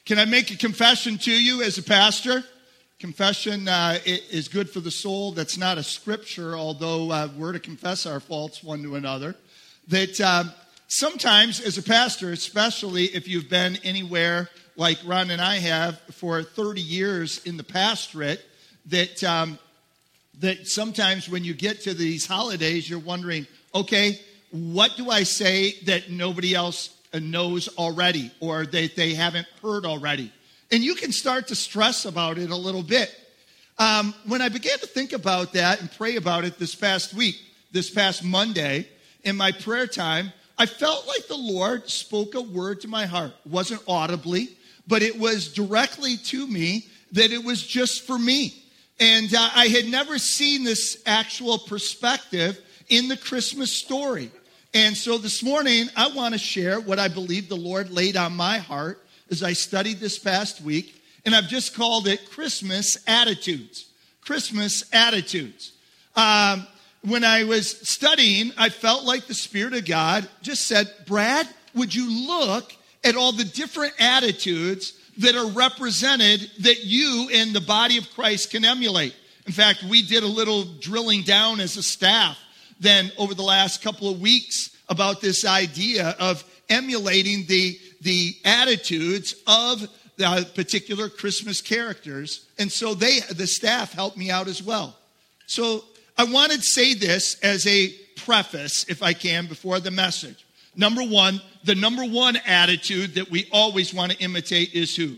Can I make a confession to you as a pastor? Confession is good for the soul. That's not a scripture, although we're to confess our faults one to another. That sometimes as a pastor, especially if you've been anywhere like Ron and I have for 30 years in the pastorate, that sometimes when you get to these holidays, you're wondering, okay, what do I say that nobody else knows already or that they haven't heard already? And you can start to stress about it a little bit. When I began to think about that and pray about it this past Monday, in my prayer time, I felt like the Lord spoke a word to my heart. It wasn't audibly, but it was directly to me that it was just for me. And I had never seen this actual perspective in the Christmas story. And so this morning, I want to share what I believe the Lord laid on my heart as I studied this past week. And I've just called it Christmas Attitudes. Christmas Attitudes. When I was studying, I felt like the Spirit of God just said, Brad, would you look at all the different attitudes that are represented that you and the body of Christ can emulate? In fact, we did a little drilling down as a staff then over the last couple of weeks about this idea of emulating the attitudes of the particular Christmas characters. And so the staff helped me out as well. So I wanted to say this as a preface, if I can, before the message. Number one, the number one attitude that we always want to imitate is who?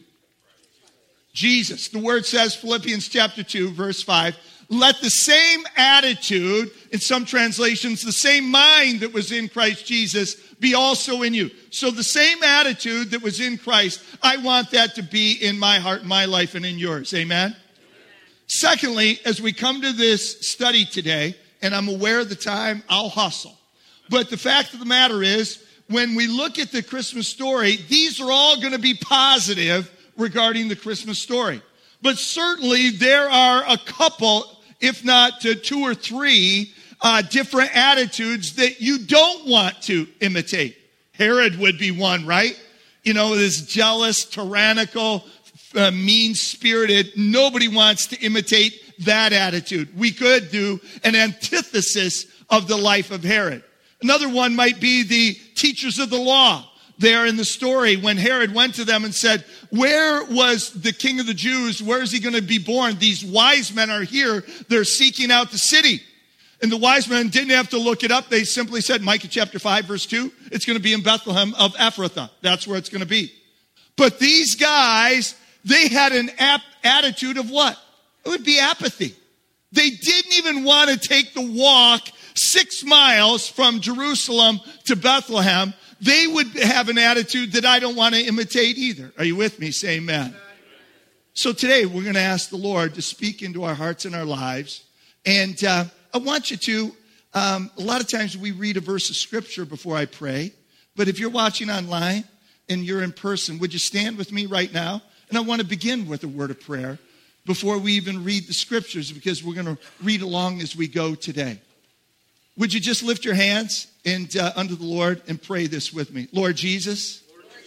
Jesus. The word says, Philippians chapter 2, verse 5, let the same attitude, in some translations, the same mind that was in Christ Jesus be also in you. So the same attitude that was in Christ, I want that to be in my heart, my life, and in yours. Amen? Secondly, as we come to this study today, and I'm aware of the time, I'll hustle. But the fact of the matter is, when we look at the Christmas story, these are all going to be positive regarding the Christmas story. But certainly there are a couple, if not two or three, different attitudes that you don't want to imitate. Herod would be one, right? You know, this jealous, tyrannical, mean-spirited. Nobody wants to imitate that attitude. We could do an antithesis of the life of Herod. Another one might be the teachers of the law. There in the story when Herod went to them and said, where was the king of the Jews? Where is he going to be born? These wise men are here. They're seeking out the city. And the wise men didn't have to look it up. They simply said, Micah chapter 5, verse 2, it's going to be in Bethlehem of Ephrathah. That's where it's going to be. But these guys, they had an attitude of what? It would be apathy. They didn't even want to take the walk 6 miles from Jerusalem to Bethlehem. They would have an attitude that I don't want to imitate either. Are you with me? Say amen. So today we're going to ask the Lord to speak into our hearts and our lives. And I want you to, a lot of times we read a verse of scripture before I pray. But if you're watching online and you're in person, would you stand with me right now? And I want to begin with a word of prayer before we even read the scriptures, because we're going to read along as we go today. Would you just lift your hands and unto the Lord and pray this with me? Lord Jesus,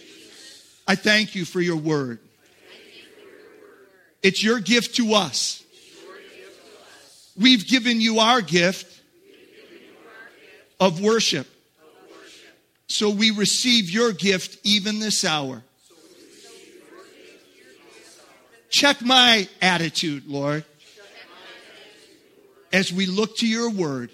I thank you for your word. It's your gift to us. We've given you our gift of worship. So we receive your gift even this hour. Check my attitude, Lord, as we look to your word.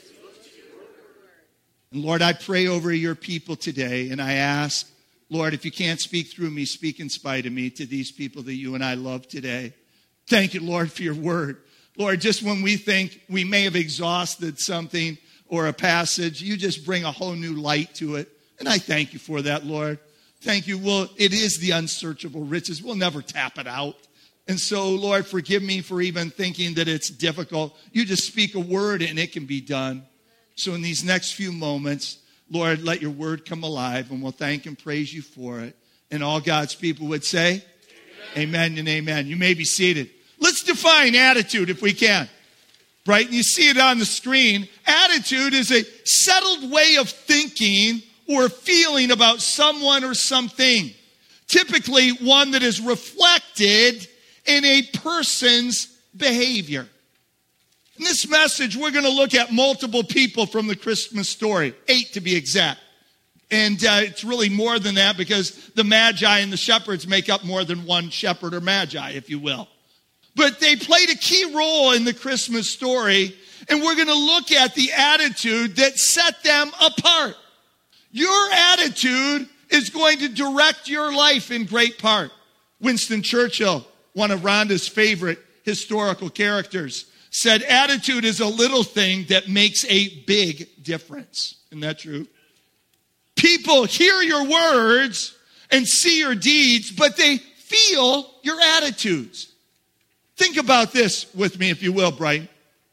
And Lord, I pray over your people today, and I ask, Lord, if you can't speak through me, speak in spite of me to these people that you and I love today. Thank you, Lord, for your word. Lord, just when we think we may have exhausted something or a passage, you just bring a whole new light to it. And I thank you for that, Lord. Thank you. Well, it is the unsearchable riches. We'll never tap it out. And so, Lord, forgive me for even thinking that it's difficult. You just speak a word and it can be done. So in these next few moments, Lord, let your word come alive, and we'll thank and praise you for it. And all God's people would say, amen and amen. You may be seated. Let's define attitude if we can. Right? And you see it on the screen. Attitude is a settled way of thinking or feeling about someone or something. typically one that is reflected in a person's behavior. In this message, we're going to look at multiple people from the Christmas story, 8 to be exact. And it's really more than that because the Magi and the shepherds make up more than one shepherd or Magi, if you will. But they played a key role in the Christmas story, and we're going to look at the attitude that set them apart. Your attitude is going to direct your life in great part. Winston Churchill, one of Rhonda's favorite historical characters, said, attitude is a little thing that makes a big difference. Isn't that true? People hear your words and see your deeds, but they feel your attitudes. Think about this with me, if you will, Brian.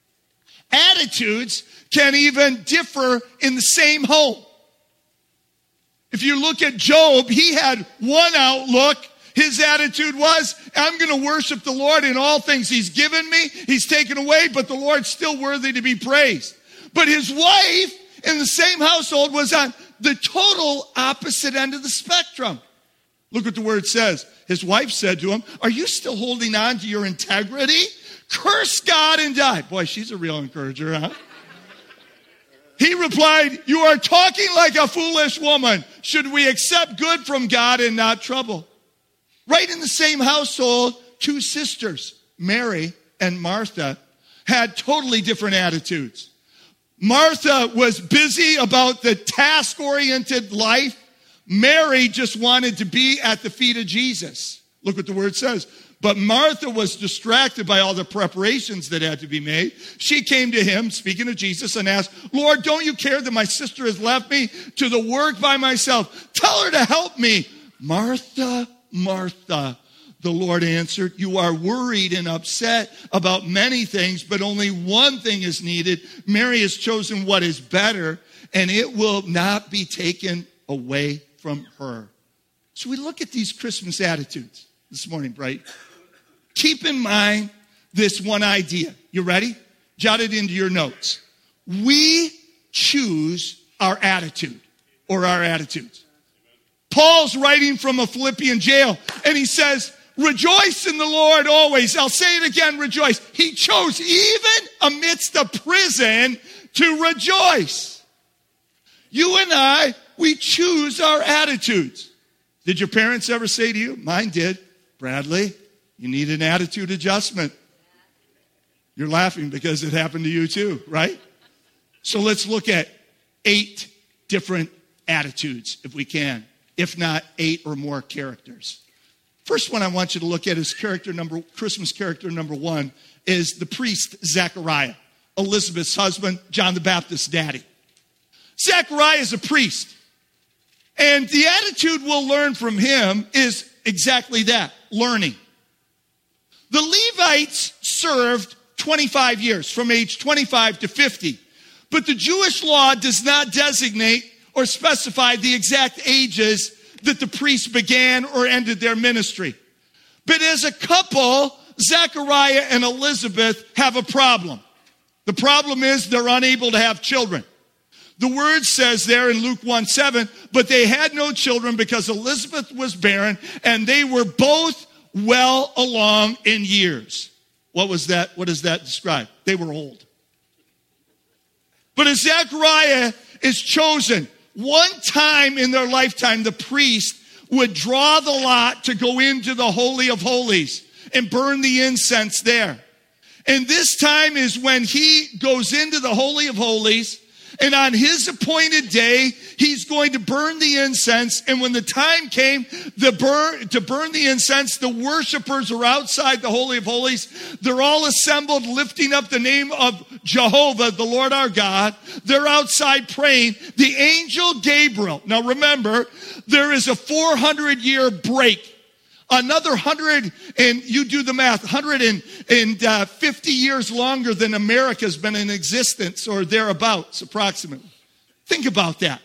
Attitudes can even differ in the same home. If you look at Job, he had one outlook. His attitude was, I'm going to worship the Lord in all things He's given me. He's taken away, but the Lord's still worthy to be praised. But his wife in the same household was on the total opposite end of the spectrum. Look what the word says. His wife said to him, are you still holding on to your integrity? Curse God and die. Boy, she's a real encourager, huh? He replied, you are talking like a foolish woman. Should we accept good from God and not trouble? Right in the same household, 2 sisters, Mary and Martha, had totally different attitudes. Martha was busy about the task-oriented life. Mary just wanted to be at the feet of Jesus. Look what the word says. But Martha was distracted by all the preparations that had to be made. She came to him, speaking of Jesus, and asked, Lord, don't you care that my sister has left me to the work by myself? Tell her to help me. Martha, Martha, the Lord answered, you are worried and upset about many things, but only one thing is needed. Mary has chosen what is better, and it will not be taken away from her. So we look at these Christmas attitudes this morning, Bright. Keep in mind this one idea. You ready? Jot it into your notes. We choose our attitude or our attitudes. Paul's writing from a Philippian jail, and he says, rejoice in the Lord always. I'll say it again, rejoice. He chose even amidst the prison to rejoice. You and I, we choose our attitudes. Did your parents ever say to you? Mine did. Bradley, you need an attitude adjustment. You're laughing because it happened to you too, right? So let's look at 8 different attitudes if we can, if not 8 or more characters. First one I want you to look at is Christmas character number 1 is the priest Zechariah, Elizabeth's husband, John the Baptist's daddy. Zechariah is a priest. And the attitude we'll learn from him is exactly that, learning. The Levites served 25 years, from age 25 to 50. But the Jewish law does not designate or specify the exact ages that the priests began or ended their ministry. But as a couple, Zechariah and Elizabeth have a problem. The problem is they're unable to have children. The word says there in Luke 1:7, but they had no children because Elizabeth was barren and they were both well along in years. What was that? What does that describe? They were old. But as Zechariah is chosen, one time in their lifetime, the priest would draw the lot to go into the Holy of Holies and burn the incense there. And this time is when he goes into the Holy of Holies, and on his appointed day, he's going to burn the incense. And when the time came to burn the incense, the worshipers are outside the Holy of Holies. They're all assembled, lifting up the name of Jehovah, the Lord our God. They're outside praying. The angel Gabriel. Now remember, there is a 400-year break. Another 100, and you do the math, 150 years longer than America's been in existence, or thereabouts, approximately. Think about that.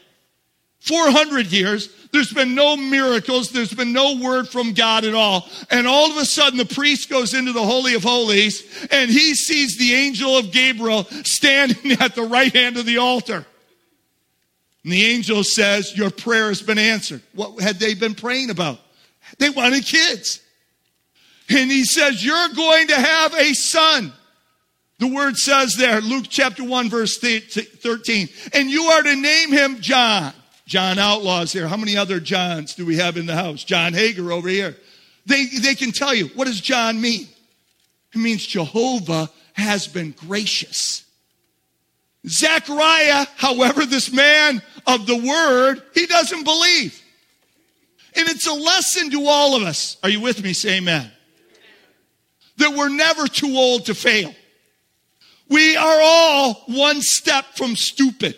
400 years, there's been no miracles, there's been no word from God at all. And all of a sudden, the priest goes into the Holy of Holies, and he sees the angel of Gabriel standing at the right hand of the altar. And the angel says, your prayer has been answered. What had they been praying about? They wanted kids. And he says, you're going to have a son. The word says there, Luke chapter 1, verse 13. And you are to name him John. John Outlaw's here. How many other Johns do we have in the house? John Hager over here. They can tell you, what does John mean? It means Jehovah has been gracious. Zechariah, however, this man of the word, he doesn't believe. And it's a lesson to all of us. Are you with me? Say amen. That we're never too old to fail. We are all one step from stupid.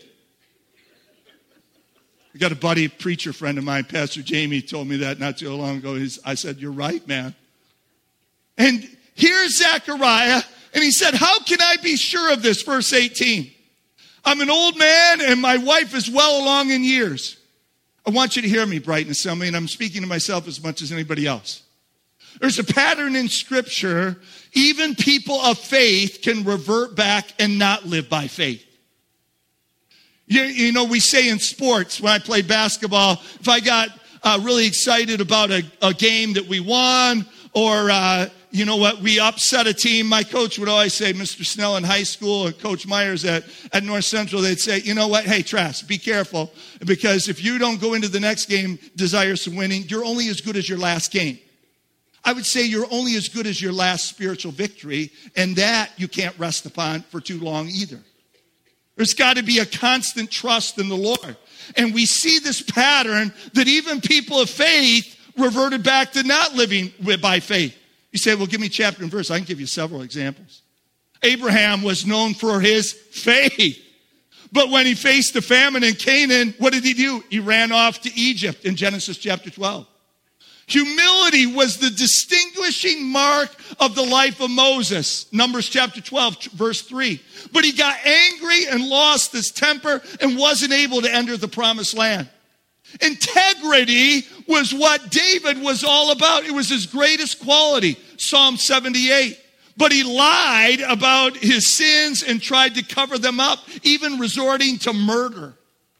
I got a buddy, a preacher friend of mine, Pastor Jamie, told me that not too long ago. I said, you're right, man. And here's Zechariah, and he said, how can I be sure of this? Verse 18. I'm an old man, and my wife is well along in years. I want you to hear me, Brighton Assembly, and I'm speaking to myself as much as anybody else. There's a pattern in Scripture. Even people of faith can revert back and not live by faith. You know, we say in sports, when I play basketball, if I got really excited about a game that we won, or, you know what, we upset a team, my coach would always say, Mr. Snell in high school and Coach Myers at North Central, they'd say, you know what, hey, Trask, be careful, because if you don't go into the next game desirous of winning, you're only as good as your last game. I would say you're only as good as your last spiritual victory, and that you can't rest upon for too long either. There's got to be a constant trust in the Lord. And we see this pattern that even people of faith reverted back to not living by faith. You say, well, give me chapter and verse. I can give you several examples. Abraham was known for his faith. But when he faced the famine in Canaan, what did he do? He ran off to Egypt in Genesis chapter 12. Humility was the distinguishing mark of the life of Moses. Numbers chapter 12, verse 3. But he got angry and lost his temper and wasn't able to enter the promised land. Integrity was what David was all about. It was his greatest quality. Psalm 78. But he lied about his sins and tried to cover them up, even resorting to murder.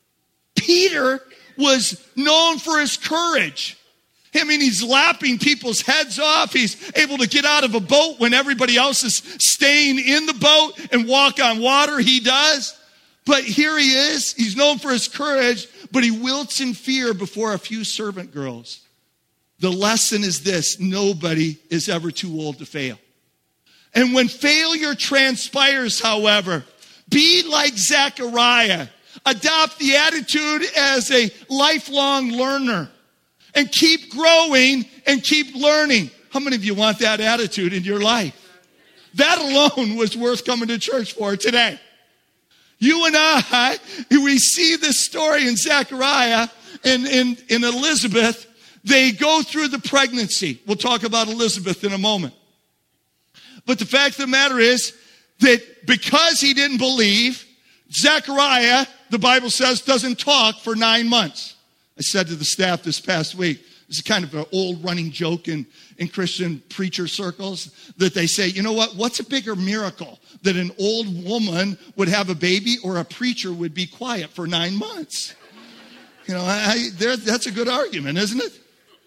Peter was known for his courage. I mean, he's lapping people's heads off. He's able to get out of a boat when everybody else is staying in the boat and walk on water. He does. But here he is. He's known for his courage, but he wilts in fear before a few servant girls. The lesson is this: nobody is ever too old to fail. And when failure transpires, however, be like Zechariah. Adopt the attitude as a lifelong learner. And keep growing and keep learning. How many of you want that attitude in your life? That alone was worth coming to church for today. You and I, we see this story in Zechariah and in Elizabeth. They go through the pregnancy. We'll talk about Elizabeth in a moment. But the fact of the matter is that because he didn't believe, Zechariah, the Bible says, doesn't talk for 9 months. I said to the staff this past week, this is kind of an old running joke in Christian preacher circles, that they say, you know what, what's a bigger miracle? That an old woman would have a baby or a preacher would be quiet for 9 months? You know, that's a good argument, isn't it?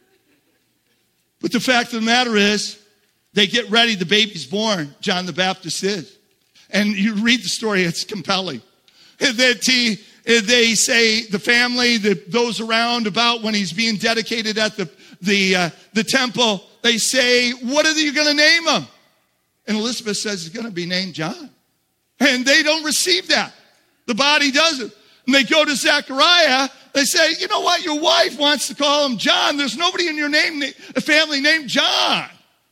But the fact of the matter is, they get ready, the baby's born, John the Baptist is. And you read the story, it's compelling. They say, the family, those around about when he's being dedicated at the temple, they say, what are you going to name him? And Elizabeth says, he's going to be named John. And they don't receive that. The body doesn't. And they go to Zechariah, they say, you know what, your wife wants to call him John. There's nobody in your family named John.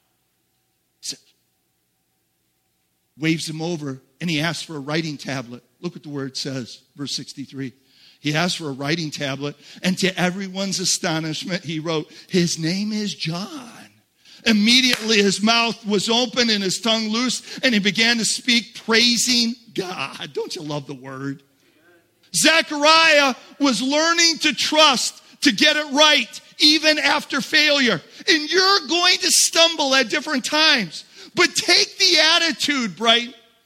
Waves him over, and he asks for a writing tablet. Look what the word says, verse 63. He asked for a writing tablet, and to everyone's astonishment, he wrote, his name is John. Immediately his mouth was open and his tongue loose, and he began to speak, praising God. Don't you love the word? Zechariah was learning to trust, to get it right, even after failure. And you're going to stumble at different times. But take the attitude, Bright,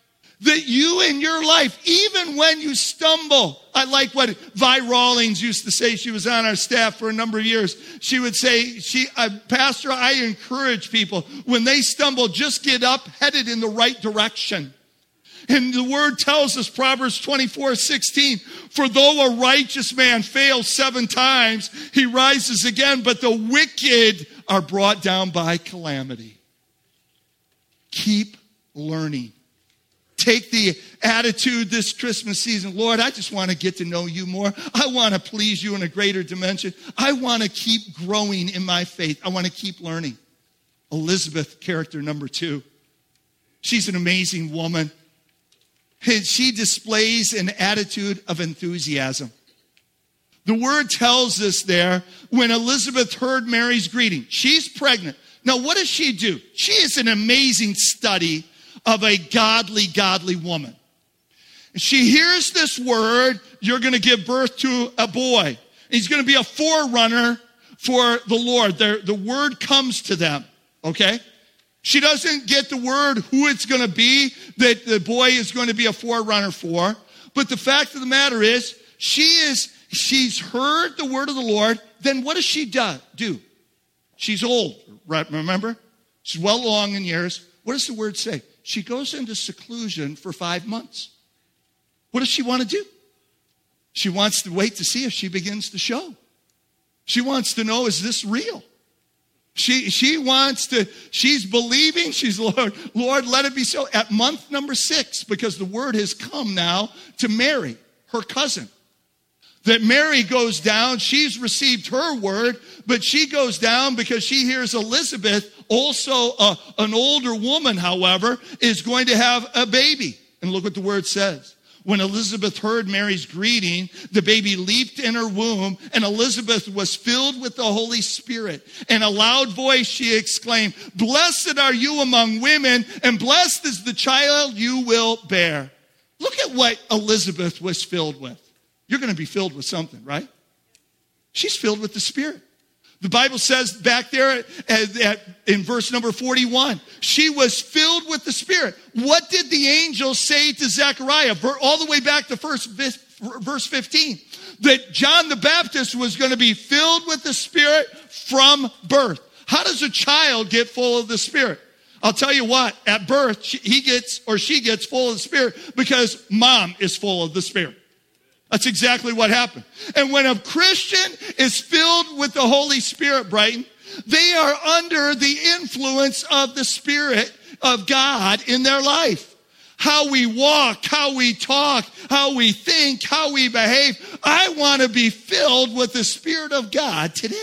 that you in your life, even when you stumble, I like what Vi Rawlings used to say. She was on our staff for a number of years. She would say, Pastor, I encourage people, when they stumble, just get up, headed in the right direction. And the word tells us, Proverbs 24:16, for though a righteous man fails 7 times, he rises again, but the wicked are brought down by calamity. Keep learning. Take the attitude this Christmas season, Lord, I just want to get to know you more. I want to please you in a greater dimension. I want to keep growing in my faith. I want to keep learning. Elizabeth, character number 2. She's an amazing woman. And she displays an attitude of enthusiasm. The word tells us there, when Elizabeth heard Mary's greeting, she's pregnant. Now, what does she do? She is an amazing study of a godly woman. She hears this word, you're going to give birth to a boy. He's going to be a forerunner for the Lord. The word comes to them, okay? She doesn't get the word who it's going to be that the boy is going to be a forerunner for. But the fact of the matter is, she's heard the word of the Lord. Then what does she do? She's old, right? Remember? She's well along in years. What does the word say? She goes into seclusion for 5 months. What does she want to do? She wants to wait to see if she begins to show. She wants to know, is this real? She's believing, Lord, let it be so. At month number 6, because the word has come now to Mary, her cousin, that Mary goes down. She's received her word, but she goes down because she hears Elizabeth, also an older woman, however, is going to have a baby. And look what the word says. When Elizabeth heard Mary's greeting, the baby leaped in her womb, and Elizabeth was filled with the Holy Spirit. In a loud voice, she exclaimed, "Blessed are you among women, and blessed is the child you will bear." Look at what Elizabeth was filled with. You're going to be filled with something, right? She's filled with the Spirit. The Bible says back there in verse number 41, she was filled with the Spirit. What did the angel say to Zechariah? All the way back to verse 15. That John the Baptist was going to be filled with the Spirit from birth. How does a child get full of the Spirit? I'll tell you what, at birth, he gets full of the Spirit because mom is full of the Spirit. That's exactly what happened. And when a Christian is filled with the Holy Spirit, Brighton, they are under the influence of the Spirit of God in their life. How we walk, how we talk, how we think, how we behave. I want to be filled with the Spirit of God today.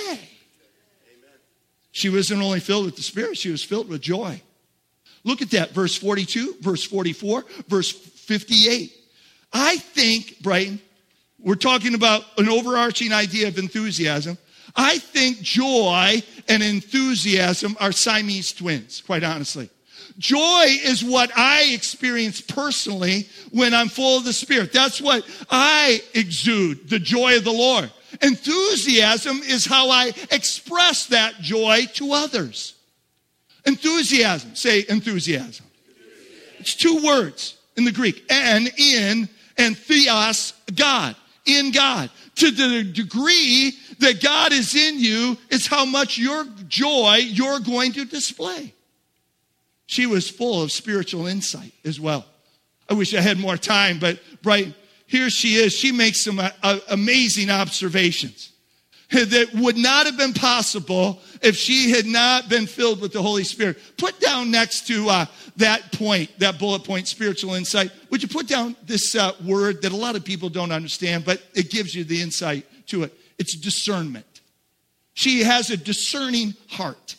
Amen. She wasn't only filled with the Spirit, she was filled with joy. Look at that, verse 42, verse 44, verse 58. I think, Brighton, we're talking about an overarching idea of enthusiasm. I think joy and enthusiasm are Siamese twins, quite honestly. Joy is what I experience personally when I'm full of the Spirit. That's what I exude, the joy of the Lord. Enthusiasm is how I express that joy to others. Enthusiasm. Say enthusiasm. It's 2 words in the Greek. In, and theos, God. In God. To the degree that God is in you is how much your joy you're going to display. She was full of spiritual insight as well. I wish I had more time, but here she is. She makes some amazing observations that would not have been possible if she had not been filled with the Holy Spirit. Put down next to that point, that bullet point, spiritual insight. Would you put down this word that a lot of people don't understand, but it gives you the insight to it. It's discernment. She has a discerning heart.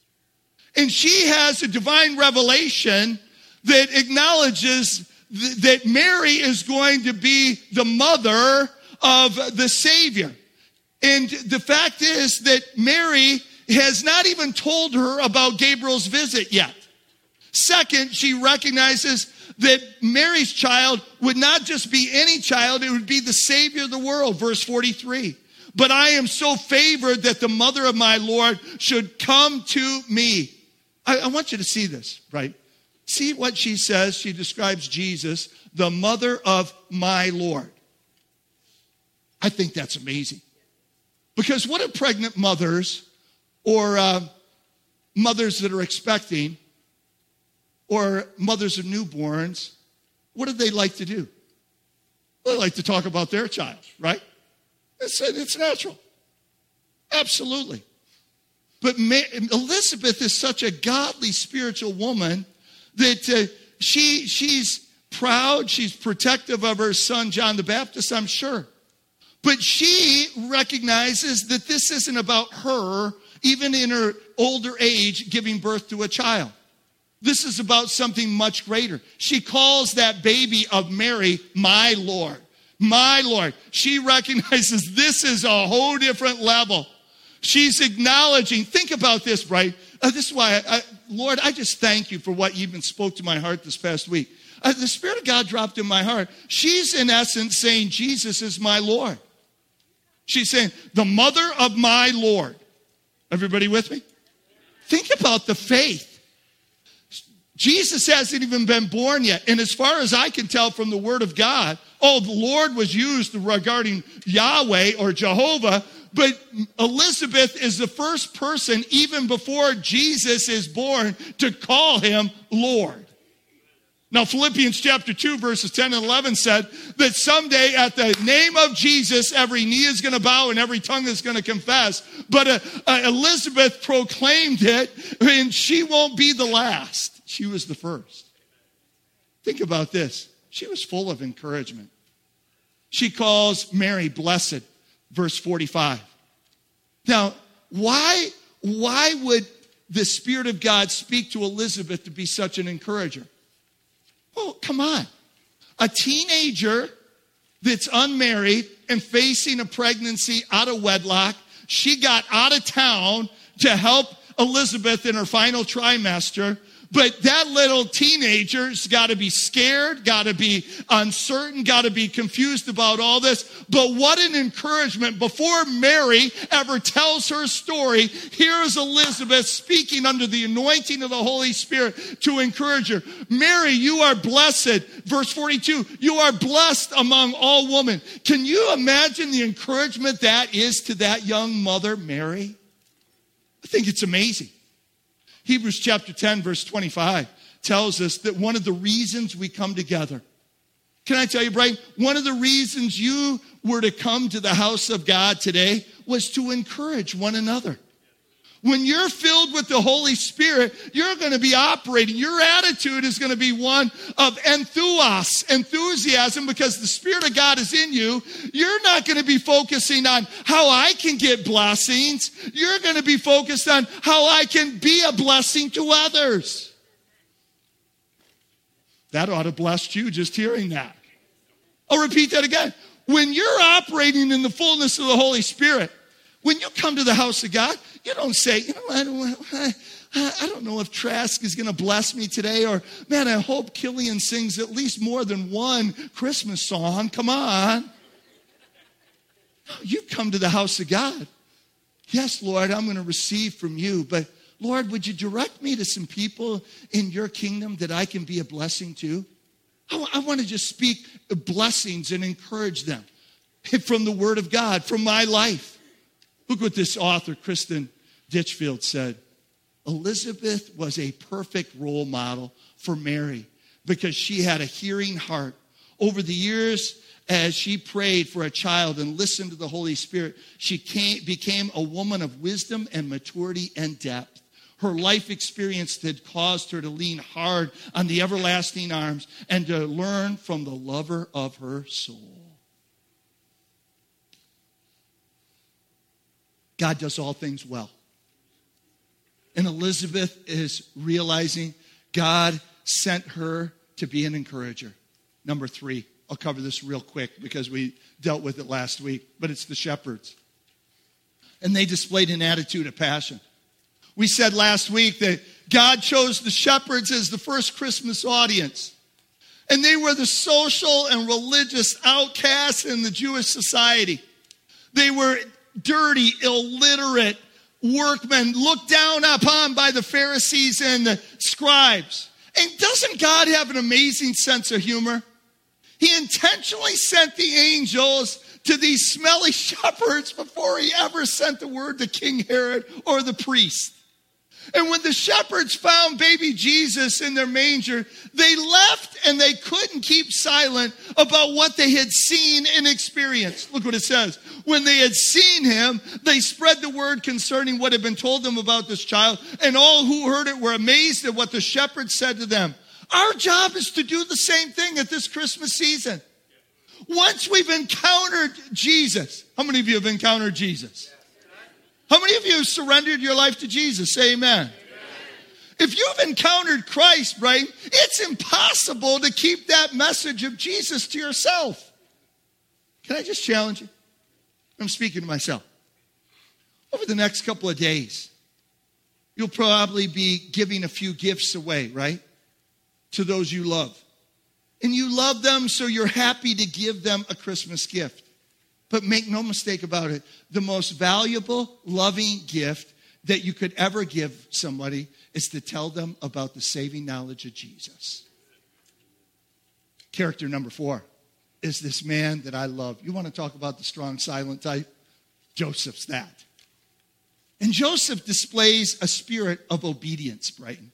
And she has a divine revelation that acknowledges that Mary is going to be the mother of the Savior. And the fact is that Mary has not even told her about Gabriel's visit yet. Second, she recognizes that Mary's child would not just be any child, it would be the Savior of the world. Verse 43. But I am so favored that the mother of my Lord should come to me. I want you to see this, right? See what she says. She describes Jesus, the mother of my Lord. I think that's amazing. Because what do pregnant mothers or mothers that are expecting or mothers of newborns, what do they like to do? They like to talk about their child, right? It's natural. Absolutely. But Elizabeth is such a godly spiritual woman that she's proud, she's protective of her son John the Baptist, I'm sure. But she recognizes that this isn't about her, even in her older age, giving birth to a child. This is about something much greater. She calls that baby of Mary, my Lord. My Lord. She recognizes this is a whole different level. She's acknowledging, think about this, right? This is why, Lord, I just thank you for what you even spoke to my heart this past week. The Spirit of God dropped in my heart. She's in essence saying, Jesus is my Lord. She's saying, the mother of my Lord. Everybody with me? Think about the faith. Jesus hasn't even been born yet. And as far as I can tell from the Word of God, the Lord was used regarding Yahweh or Jehovah, but Elizabeth is the first person, even before Jesus is born, to call him Lord. Now, Philippians chapter 2, verses 10 and 11 said that someday at the name of Jesus, every knee is going to bow and every tongue is going to confess. But Elizabeth proclaimed it, and she won't be the last. She was the first. Think about this. She was full of encouragement. She calls Mary blessed, verse 45. Now, why would the Spirit of God speak to Elizabeth to be such an encourager? Well, come on. A teenager that's unmarried and facing a pregnancy out of wedlock, she got out of town to help Elizabeth in her final trimester. But that little teenager's got to be scared, got to be uncertain, got to be confused about all this. But what an encouragement. Before Mary ever tells her story, here's Elizabeth speaking under the anointing of the Holy Spirit to encourage her. Mary, you are blessed. Verse 42, you are blessed among all women. Can you imagine the encouragement that is to that young mother, Mary? I think it's amazing. Hebrews chapter 10, verse 25 tells us that one of the reasons we come together. Can I tell you, Brian? One of the reasons you were to come to the house of God today was to encourage one another. When you're filled with the Holy Spirit, you're going to be operating. Your attitude is going to be one of enthusiasm, because the Spirit of God is in you. You're not going to be focusing on how I can get blessings. You're going to be focused on how I can be a blessing to others. That ought to bless you just hearing that. I'll repeat that again. When you're operating in the fullness of the Holy Spirit, when you come to the house of God, you don't say, I don't know if Trask is going to bless me today, or, man, I hope Killian sings at least more than one Christmas song. Come on. No, you come to the house of God. Yes, Lord, I'm going to receive from you, but Lord, would you direct me to some people in your kingdom that I can be a blessing to? I want to just speak blessings and encourage them from the Word of God, from my life. Look what this author, Kristen Ditchfield, said. Elizabeth was a perfect role model for Mary because she had a hearing heart. Over the years, as she prayed for a child and listened to the Holy Spirit, she became a woman of wisdom and maturity and depth. Her life experience had caused her to lean hard on the everlasting arms and to learn from the lover of her soul. God does all things well. And Elizabeth is realizing God sent her to be an encourager. Number 3, I'll cover this real quick because we dealt with it last week, but it's the shepherds. And they displayed an attitude of passion. We said last week that God chose the shepherds as the first Christmas audience. And they were the social and religious outcasts in the Jewish society. They were dirty, illiterate workmen looked down upon by the Pharisees and the scribes. And doesn't God have an amazing sense of humor? He intentionally sent the angels to these smelly shepherds before he ever sent the word to King Herod or the priest. And when the shepherds found baby Jesus in their manger, they left and they couldn't keep silent about what they had seen and experienced. Look what it says. When they had seen him, they spread the word concerning what had been told them about this child. And all who heard it were amazed at what the shepherds said to them. Our job is to do the same thing at this Christmas season. Once we've encountered Jesus, how many of you have encountered Jesus? How many of you have surrendered your life to Jesus? Say amen. Amen. If you've encountered Christ, right, it's impossible to keep that message of Jesus to yourself. Can I just challenge you? I'm speaking to myself. Over the next couple of days, you'll probably be giving a few gifts away, right, to those you love. And you love them, so you're happy to give them a Christmas gift. But make no mistake about it, the most valuable, loving gift that you could ever give somebody is to tell them about the saving knowledge of Jesus. Character number 4 is this man that I love. You want to talk about the strong, silent type? Joseph's that. And Joseph displays a spirit of obedience, Brighton.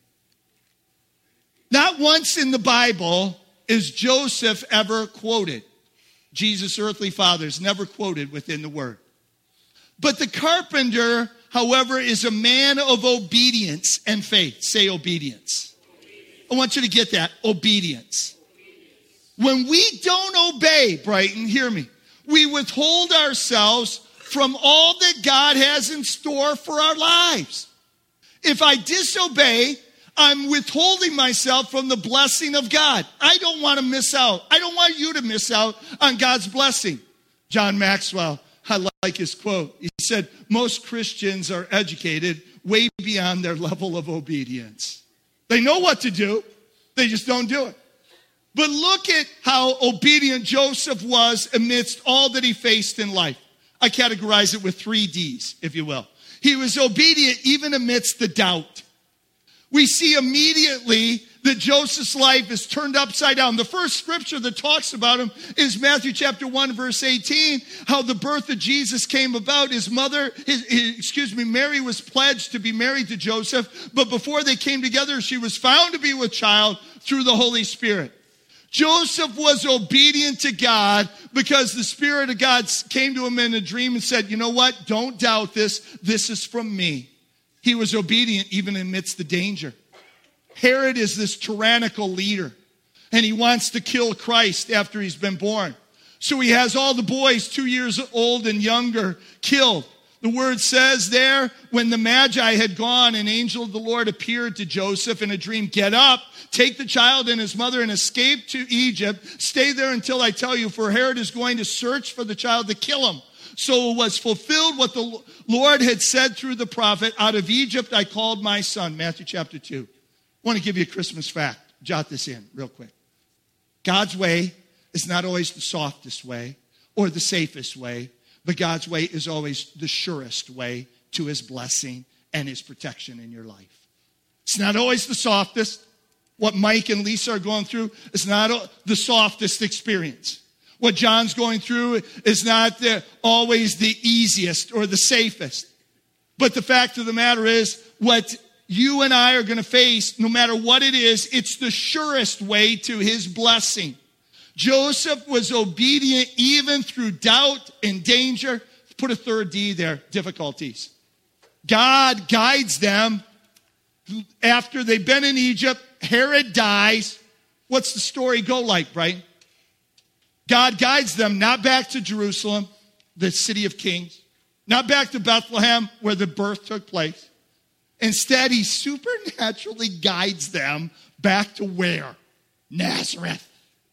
Not once in the Bible is Joseph ever quoted. Jesus' earthly father is never quoted within the word. But the carpenter, however, is a man of obedience and faith. Say obedience. I want you to get that. Obedience. When we don't obey, Brighton, hear me, we withhold ourselves from all that God has in store for our lives. If I disobey, I'm withholding myself from the blessing of God. I don't want to miss out. I don't want you to miss out on God's blessing. John Maxwell, I like his quote. He said, most Christians are educated way beyond their level of obedience. They know what to do. They just don't do it. But look at how obedient Joseph was amidst all that he faced in life. I categorize it with 3 Ds, if you will. He was obedient even amidst the doubt. We see immediately that Joseph's life is turned upside down. The first scripture that talks about him is Matthew chapter 1, verse 18, how the birth of Jesus came about. His mother, Mary was pledged to be married to Joseph, but before they came together, she was found to be with child through the Holy Spirit. Joseph was obedient to God because the Spirit of God came to him in a dream and said, you know what? Don't doubt this. This is from me. He was obedient even amidst the danger. Herod is this tyrannical leader, and he wants to kill Christ after he's been born. So he has all the boys 2 years old and younger killed. The word says there, when the Magi had gone, an angel of the Lord appeared to Joseph in a dream. Get up, take the child and his mother and escape to Egypt. Stay there until I tell you, for Herod is going to search for the child to kill him. So it was fulfilled what the Lord had said through the prophet, out of Egypt I called my son. Matthew chapter 2. I want to give you a Christmas fact. Jot this in real quick. God's way is not always the softest way or the safest way, but God's way is always the surest way to his blessing and his protection in your life. It's not always the softest. What Mike and Lisa are going through is not the softest experience. What John's going through is not always the easiest or the safest. But the fact of the matter is, what you and I are going to face, no matter what it is, it's the surest way to his blessing. Joseph was obedient even through doubt and danger. Put a 3rd D there, difficulties. God guides them. After they've been in Egypt, Herod dies. What's the story go like, right? God guides them not back to Jerusalem, the city of kings, not back to Bethlehem where the birth took place. Instead, he supernaturally guides them back to where? Nazareth.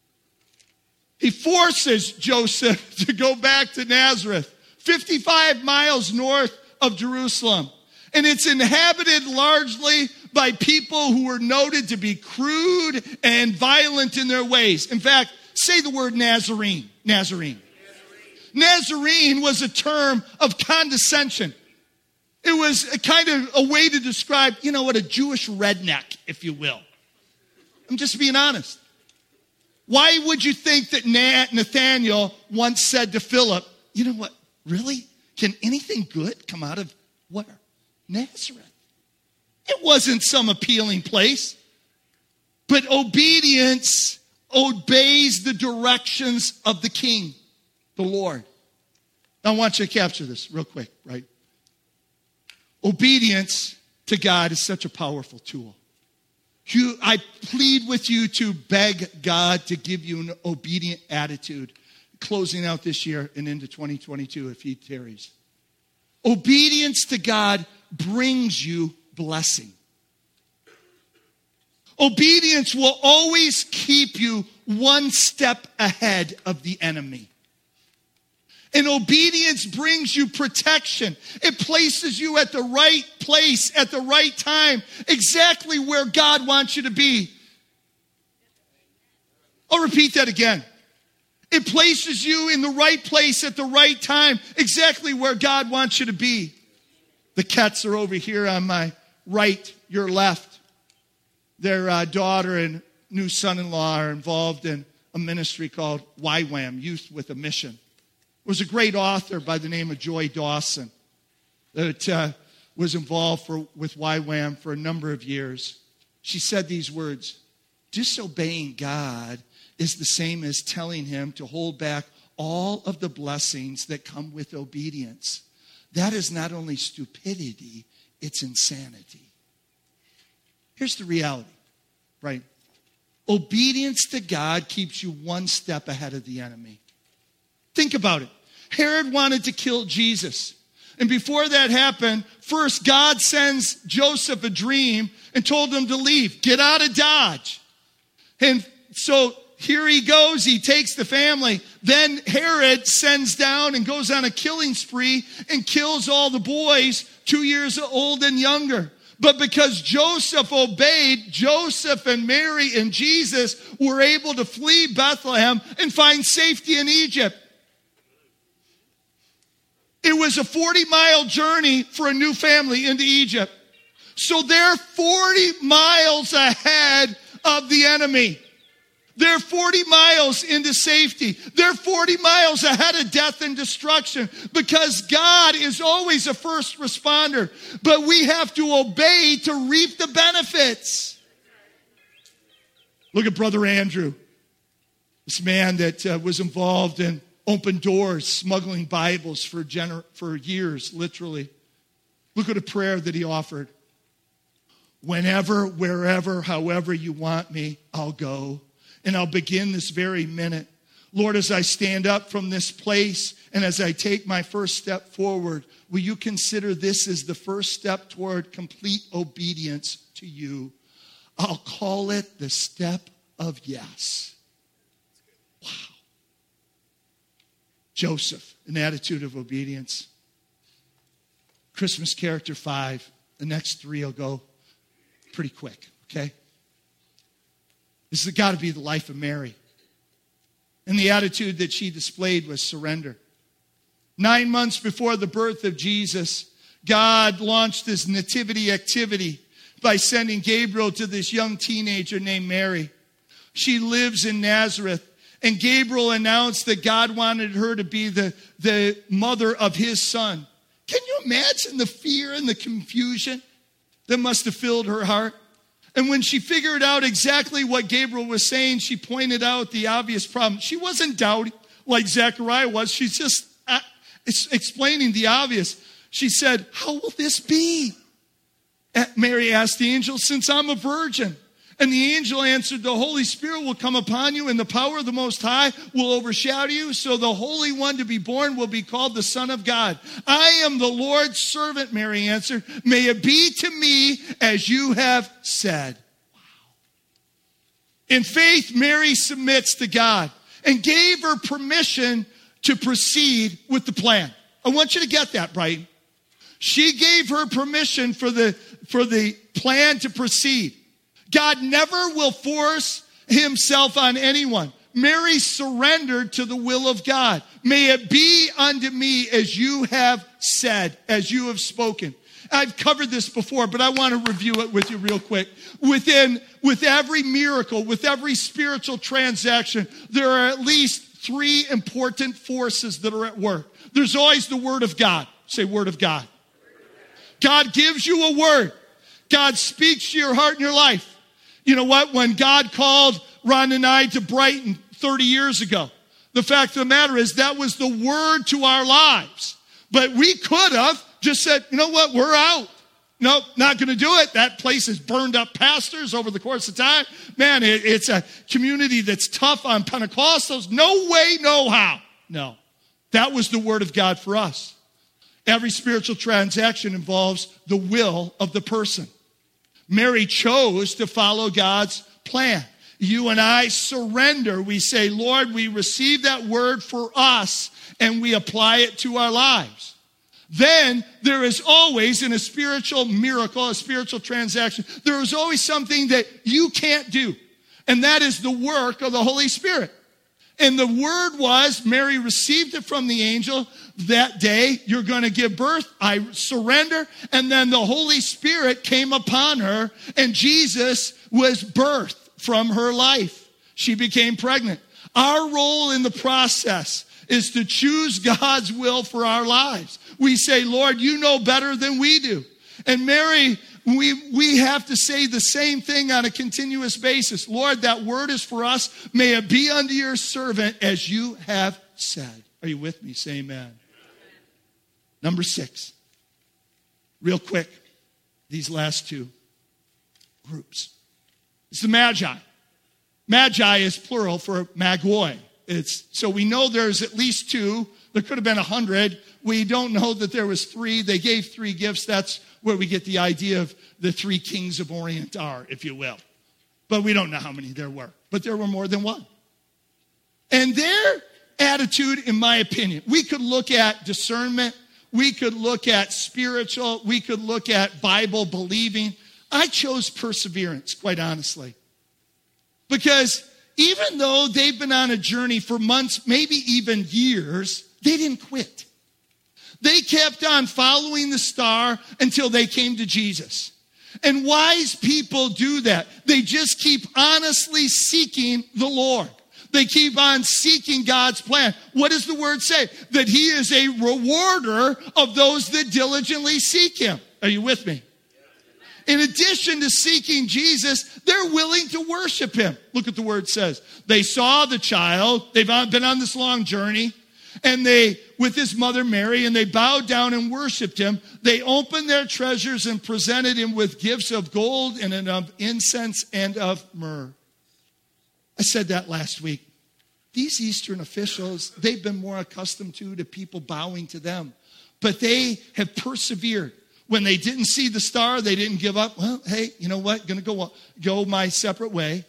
He forces Joseph to go back to Nazareth, 55 miles north of Jerusalem. And it's inhabited largely by people who were noted to be crude and violent in their ways. In fact, say the word Nazarene. Nazarene. Nazarene was a term of condescension. It was a kind of a way to describe, a Jewish redneck, if you will. I'm just being honest. Why would you think that Nathanael once said to Philip, you know what, really? Can anything good come out of where? Nazareth. It wasn't some appealing place. But obedience obeys the directions of the King, the Lord. Now I want you to capture this real quick, right? Obedience to God is such a powerful tool. I plead with you to beg God to give you an obedient attitude closing out this year and into 2022 if he tarries. Obedience to God brings you blessing. Obedience will always keep you one step ahead of the enemy. And obedience brings you protection. It places you at the right place at the right time, exactly where God wants you to be. I'll repeat that again. It places you in the right place at the right time, exactly where God wants you to be. The Kets are over here on my right, your left. Their daughter and new son-in-law are involved in a ministry called YWAM, Youth with a Mission. There was a great author by the name of Joy Dawson that was involved with YWAM for a number of years. She said these words, disobeying God is the same as telling him to hold back all of the blessings that come with obedience. That is not only stupidity, it's insanity. Here's the reality, right? Obedience to God keeps you one step ahead of the enemy. Think about it. Herod wanted to kill Jesus. And before that happened, first God sends Joseph a dream and told him to leave. Get out of Dodge. And so here he goes. He takes the family. Then Herod sends down and goes on a killing spree and kills all the boys 2 years old and younger. But because Joseph obeyed, Joseph and Mary and Jesus were able to flee Bethlehem and find safety in Egypt. It was a 40-mile journey for a new family into Egypt. So they're 40 miles ahead of the enemy. They're 40 miles into safety. They're 40 miles ahead of death and destruction because God is always a first responder. But we have to obey to reap the benefits. Look at Brother Andrew, this man that was involved in open doors, smuggling Bibles for years, literally. Look at a prayer that he offered. Whenever, wherever, however you want me, I'll go. And I'll begin this very minute. Lord, as I stand up from this place and as I take my first step forward, will you consider this as the first step toward complete obedience to you? I'll call it the step of yes. Wow. Joseph, an attitude of obedience. Christmas character 5. The next 3 will go pretty quick, okay? This has got to be the life of Mary. And the attitude that she displayed was surrender. 9 months before the birth of Jesus, God launched this nativity activity by sending Gabriel to this young teenager named Mary. She lives in Nazareth. And Gabriel announced that God wanted her to be the mother of his son. Can you imagine the fear and the confusion that must have filled her heart? And when she figured out exactly what Gabriel was saying, she pointed out the obvious problem. She wasn't doubting like Zechariah was. She's just explaining the obvious. She said, how will this be? Mary asked the angel, since I'm a virgin. And the angel answered, the Holy Spirit will come upon you and the power of the Most High will overshadow you. So the Holy One to be born will be called the Son of God. I am the Lord's servant, Mary answered. May it be to me as you have said. Wow. In faith, Mary submits to God and gave her permission to proceed with the plan. I want you to get that, Brighton. She gave her permission for the plan to proceed. God never will force himself on anyone. Mary surrendered to the will of God. May it be unto me as you have said, as you have spoken. I've covered this before, but I want to review it with you real quick. With every miracle, with every spiritual transaction, there are at least 3 important forces that are at work. There's always the Word of God. Say, Word of God. God gives you a word. God speaks to your heart and your life. You know what? When God called Ron and I to Brighton 30 years ago, the fact of the matter is that was the word to our lives. But we could have just said, you know what? We're out. Nope, not going to do it. That place has burned up pastors over the course of time. Man, it's a community that's tough on Pentecostals. No way, no how. No, that was the word of God for us. Every spiritual transaction involves the will of the person. Mary chose to follow God's plan. You and I surrender. We say, Lord, we receive that word for us, and we apply it to our lives. Then there is always, in a spiritual miracle, a spiritual transaction, there is always something that you can't do, and that is the work of the Holy Spirit. And the word was, Mary received it from the angel that day. You're going to give birth. I surrender. And then the Holy Spirit came upon her, and Jesus was birthed from her life. She became pregnant. Our role in the process is to choose God's will for our lives. We say, Lord, you know better than we do. And Mary, we have to say the same thing on a continuous basis. Lord, that word is for us. May it be unto your servant as you have said. Are you with me? Say amen. Number 6. Real quick, these last 2 groups. It's the Magi. Magi is plural for magoi. So we know there's at least 2. There could have been 100. We don't know that there was 3. They gave 3 gifts. That's where we get the idea of the 3 kings of Orient are, if you will. But we don't know how many there were. But there were more than one. And their attitude, in my opinion, we could look at discernment. We could look at spiritual. We could look at Bible believing. I chose perseverance, quite honestly. Because even though they've been on a journey for months, maybe even years, they didn't quit. They kept on following the star until they came to Jesus. And wise people do that. They just keep honestly seeking the Lord. They keep on seeking God's plan. What does the word say? That he is a rewarder of those that diligently seek him. Are you with me? In addition to seeking Jesus, they're willing to worship him. Look what the word says. They saw the child. They've been on this long journey. And they, with his mother Mary, and they bowed down and worshiped him. They opened their treasures and presented him with gifts of gold and of incense and of myrrh. I said that last week. These Eastern officials, they've been more accustomed to people bowing to them. But they have persevered. When they didn't see the star, they didn't give up. Well, hey, you know what? Going to go my separate way.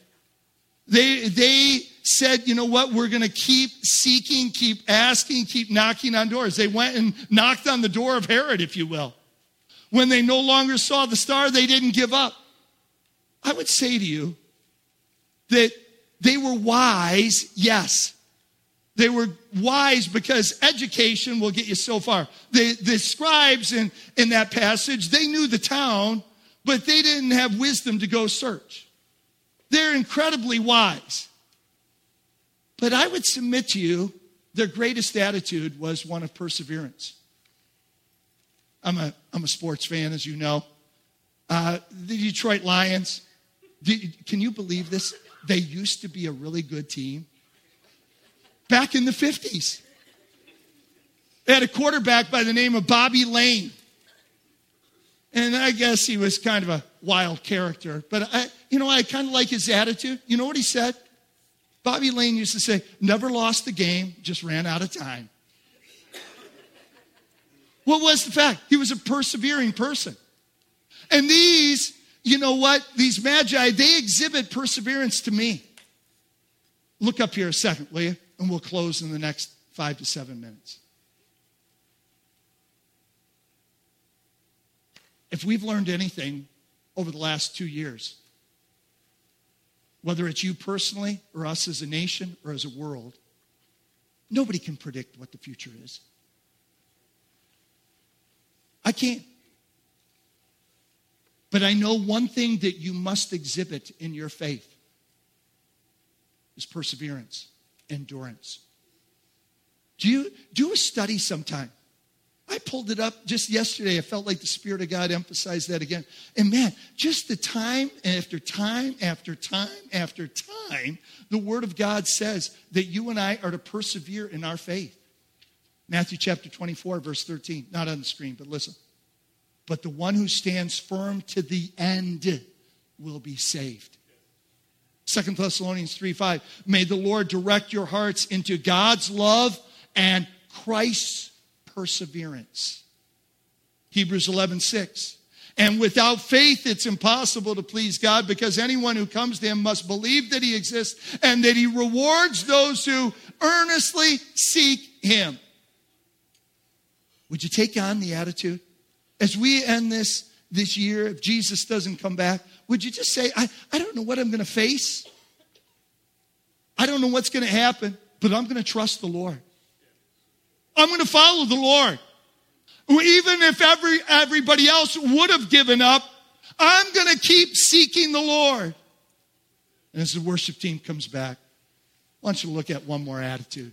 They said, you know what? We're going to keep seeking, keep asking, keep knocking on doors. They went and knocked on the door of Herod, if you will. When they no longer saw the star, they didn't give up. I would say to you that they were wise, yes. They were wise because education will get you so far. The scribes in that passage, they knew the town, but they didn't have wisdom to go search. They're incredibly wise. But I would submit to you, their greatest attitude was one of perseverance. I'm a sports fan, as you know. The Detroit Lions, can you believe this? They used to be a really good team. Back in the 50s. They had a quarterback by the name of Bobby Lane. And I guess he was kind of a wild character. But I kind of like his attitude. You know what he said? Bobby Lane used to say, never lost the game, just ran out of time. What was the fact? He was a persevering person. And these, you know what? These magi, they exhibit perseverance to me. Look up here a second, will you? And we'll close in the next 5 to 7 minutes. If we've learned anything over the last 2 years, whether it's you personally or us as a nation or as a world, nobody can predict what the future is. I can't. But I know one thing that you must exhibit in your faith is perseverance, endurance. Do a study sometime. I pulled it up just yesterday. I felt like the Spirit of God emphasized that again. And man, just the time after time after time after time, the Word of God says that you and I are to persevere in our faith. Matthew chapter 24, verse 13. Not on the screen, but listen. But the one who stands firm to the end will be saved. 2 Thessalonians 3:5. May the Lord direct your hearts into God's love and Christ's perseverance. Hebrews 11:6. And without faith, it's impossible to please God, because anyone who comes to him must believe that he exists and that he rewards those who earnestly seek him. Would you take on the attitude? As we end this year, if Jesus doesn't come back, would you just say, I don't know what I'm going to face. I don't know what's going to happen, but I'm going to trust the Lord. I'm going to follow the Lord. Even if everybody else would have given up, I'm going to keep seeking the Lord. And as the worship team comes back, I want you to look at one more attitude.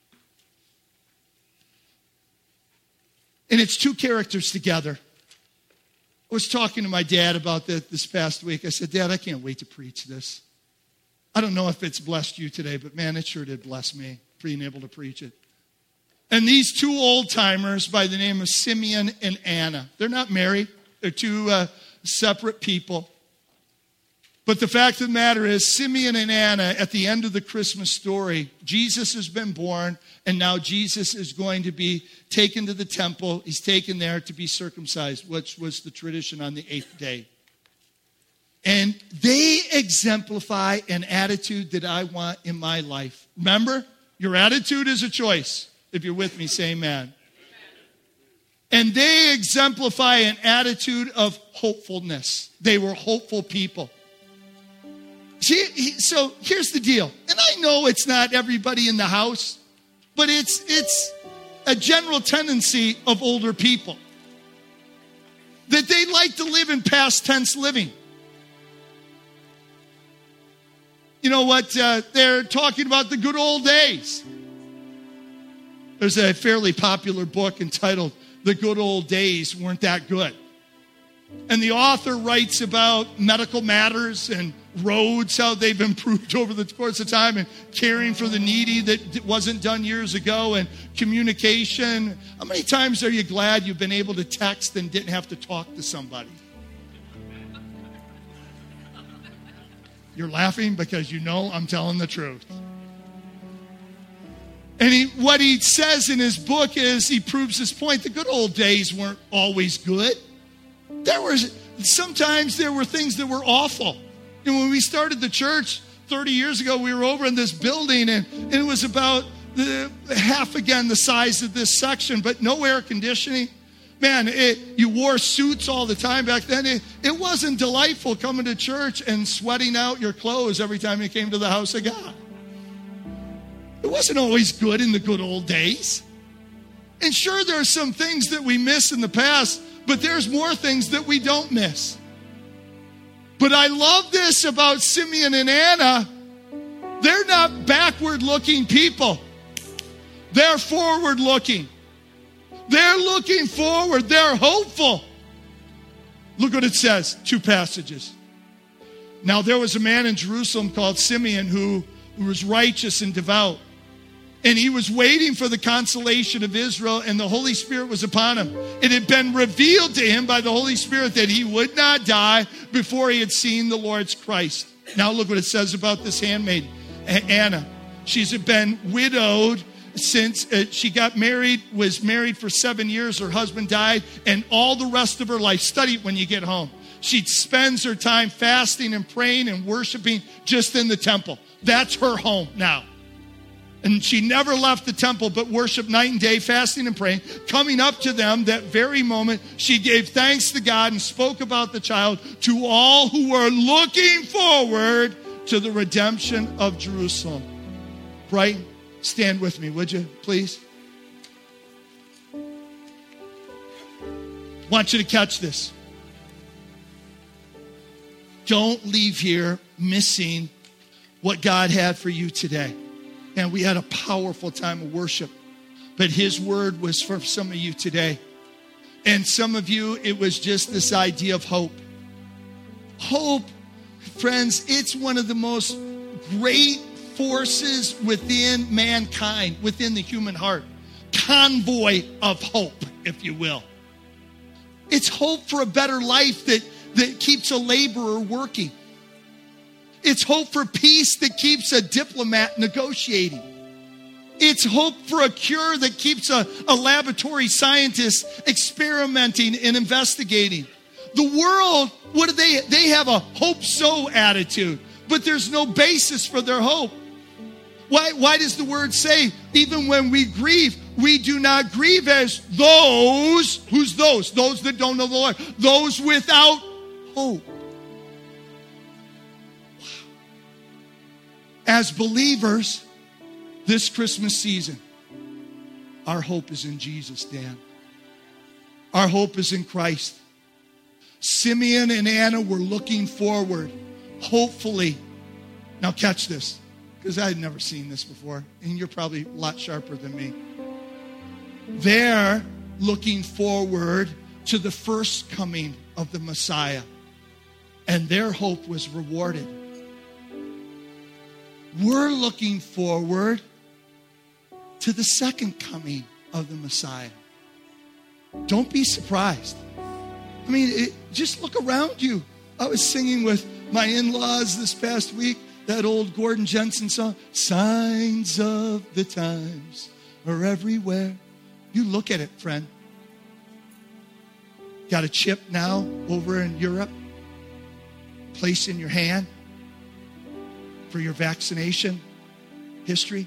And it's two characters together. I was talking to my dad about this past week. I said, Dad, I can't wait to preach this. I don't know if it's blessed you today, but man, it sure did bless me being able to preach it. And these two old-timers by the name of Simeon and Anna, they're not married. They're two separate people. But the fact of the matter is, Simeon and Anna, at the end of the Christmas story, Jesus has been born, and now Jesus is going to be taken to the temple. He's taken there to be circumcised, which was the tradition on the 8th day. And they exemplify an attitude that I want in my life. Remember, your attitude is a choice. If you're with me, say amen. And they exemplify an attitude of hopefulness. They were hopeful people. See, so here's the deal. And I know it's not everybody in the house, but it's a general tendency of older people that they like to live in past tense living. You know what? They're talking about the good old days. There's a fairly popular book entitled The Good Old Days Weren't That Good. And the author writes about medical matters and roads, how they've improved over the course of time, and caring for the needy that wasn't done years ago, and communication. How many times are you glad you've been able to text and didn't have to talk to somebody? You're laughing because you know I'm telling the truth. And what he says in his book is, he proves his point. The good old days weren't always good. Sometimes there were things that were awful. And when we started the church 30 years ago, we were over in this building, and it was about half again the size of this section, but no air conditioning. Man, you wore suits all the time back then. It wasn't delightful coming to church and sweating out your clothes every time you came to the house of God. It wasn't always good in the good old days. And sure, there are some things that we miss in the past, but there's more things that we don't miss. But I love this about Simeon and Anna. They're not backward-looking people. They're forward-looking. They're looking forward. They're hopeful. Look what it says, two passages. Now there was a man in Jerusalem called Simeon who was righteous and devout. And he was waiting for the consolation of Israel, and the Holy Spirit was upon him. It had been revealed to him by the Holy Spirit that he would not die before he had seen the Lord's Christ. Now look what it says about this handmaid, Anna. She's been widowed since she got married, was married for 7 years. Her husband died, and all the rest of her life, study it when you get home. She spends her time fasting and praying and worshiping just in the temple. That's her home now. And she never left the temple, but worshiped night and day, fasting and praying. Coming up to them that very moment, she gave thanks to God and spoke about the child to all who were looking forward to the redemption of Jerusalem. Brighton, stand with me, would you, please? I want you to catch this. don't leave here missing what God had for you today. And we had a powerful time of worship. But his word was for some of you today. And some of you, it was just this idea of hope. Hope, friends, it's one of the most great forces within mankind, within the human heart. Convoy of hope, if you will. It's hope for a better life that keeps a laborer working. It's hope for peace that keeps a diplomat negotiating. It's hope for a cure that keeps a laboratory scientist experimenting and investigating. The world, what do they? They have a hope-so attitude, but there's no basis for their hope. Why does the word say, even when we grieve, we do not grieve as those, who's those? Those that don't know the Lord. Those without hope. Wow. As believers, this Christmas season, our hope is in Jesus, Dan. Our hope is in Christ. Simeon and Anna were looking forward, hopefully. Now catch this, because I had never seen this before, and you're probably a lot sharper than me. They're looking forward to the first coming of the Messiah, and their hope was rewarded. We're looking forward to the second coming of the Messiah. Don't be surprised. I mean, just look around you. I was singing with my in-laws this past week, that old Gordon Jensen song, Signs of the Times are everywhere. You look at it, friend. Got a chip now over in Europe, placed in your hand for your vaccination history.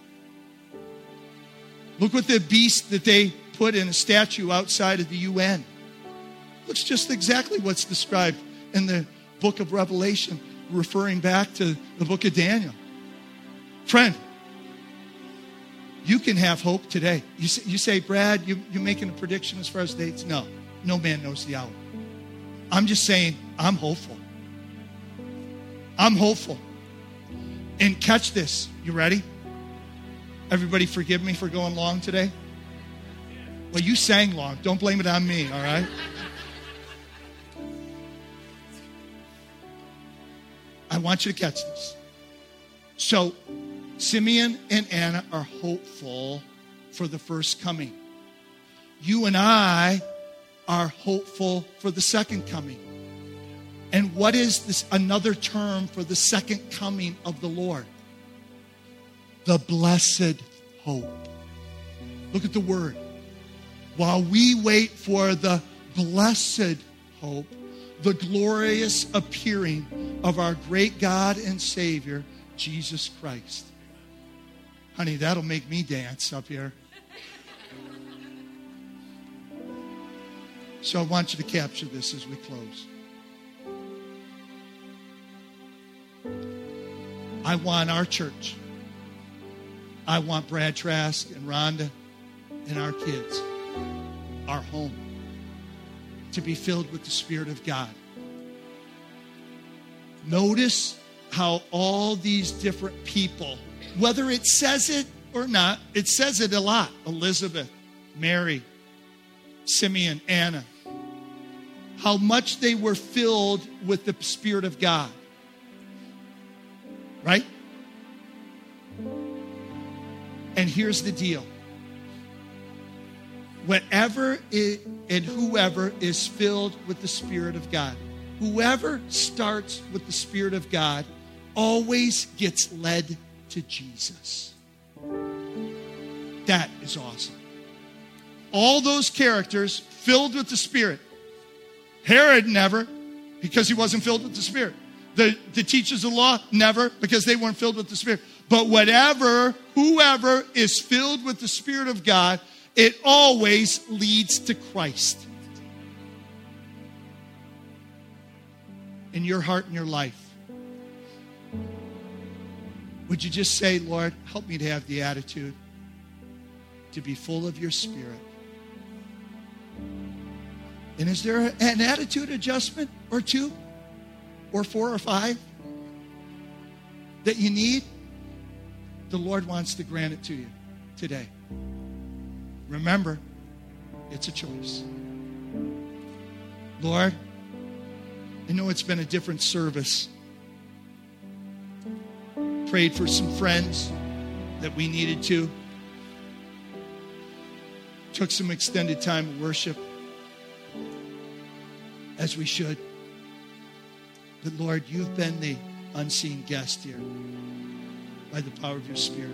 Look what the beast that they put in a statue outside of the UN. Looks just exactly what's described in the book of Revelation, referring back to the book of Daniel. Friend, you can have hope today. You say, Brad, you're making a prediction as far as dates? No man knows the hour. I'm just saying, I'm hopeful. I'm hopeful. And catch this. You ready? Everybody forgive me for going long today? Well, you sang long. Don't blame it on me, all right? I want you to catch this. So, Simeon and Anna are hopeful for the first coming. You and I are hopeful for the second coming. And what is this another term for the second coming of the Lord? The blessed hope. Look at the word. While we wait for the blessed hope, the glorious appearing of our great God and Savior, Jesus Christ. Honey, that'll make me dance up here. So I want you to capture this as we close. I want our church. I want Brad Trask and Rhonda and our kids, our home, to be filled with the Spirit of God. Notice how all these different people, whether it says it or not, it says it a lot. Elizabeth, Mary, Simeon, Anna. How much they were filled with the Spirit of God. Right? And here's the deal. Whatever and whoever is filled with the Spirit of God, whoever starts with the Spirit of God always gets led to Jesus. That is awesome. All those characters filled with the Spirit. Herod never, because he wasn't filled with the Spirit. The teachers of the law, never, because they weren't filled with the Spirit. But whoever is filled with the Spirit of God, it always leads to Christ. In your heart and your life. Would you just say, Lord, help me to have the attitude to be full of your Spirit? And is there an attitude adjustment or two? or 4 or 5 that you need, the Lord wants to grant it to you today. Remember, it's a choice. Lord, I know it's been a different service. Prayed for some friends that we needed to. Took some extended time of worship, as we should. But Lord, you've been the unseen guest here by the power of your Spirit.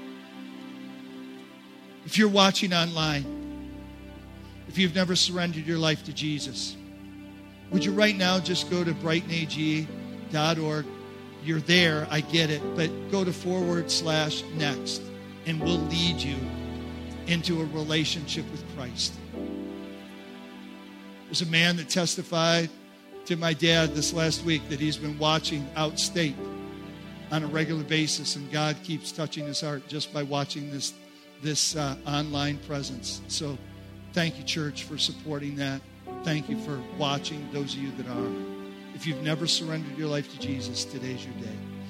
If you're watching online, if you've never surrendered your life to Jesus, would you right now just go to brightonag.org? You're there, I get it, but go to /next, and we'll lead you into a relationship with Christ. There's a man that testified to my dad this last week that he's been watching Outstate on a regular basis, and God keeps touching his heart just by watching this online presence. So thank you, church, for supporting that. Thank you for watching, those of you that are. If you've never surrendered your life to Jesus, today's your day.